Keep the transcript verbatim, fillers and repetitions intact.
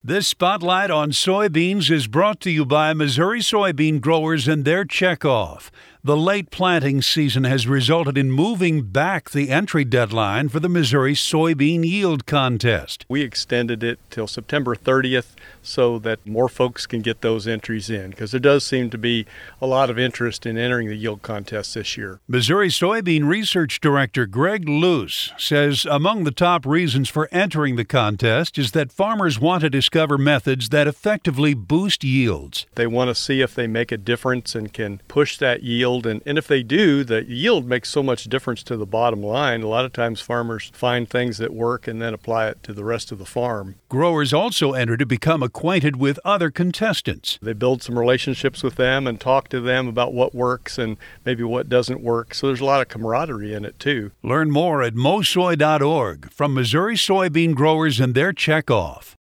This spotlight on soybeans is brought to you by Missouri soybean growers and their checkoff. The late planting season has resulted in moving back the entry deadline for the Missouri Soybean Yield Contest. We extended it till September thirtieth so that more folks can get those entries in, because there does seem to be a lot of interest in entering the yield contest this year. Missouri Soybean Research Director Greg Luce says among the top reasons for entering the contest is that farmers want to discover methods that effectively boost yields. They want to see if they make a difference and can push that yield. And, and if they do, the yield makes so much difference to the bottom line. A lot of times farmers find things that work and then apply it to the rest of the farm. Growers also enter to become acquainted with other contestants. They build some relationships with them and talk to them about what works and maybe what doesn't work. So there's a lot of camaraderie in it, too. Learn more at mosoy dot org from Missouri soybean growers and their checkoff.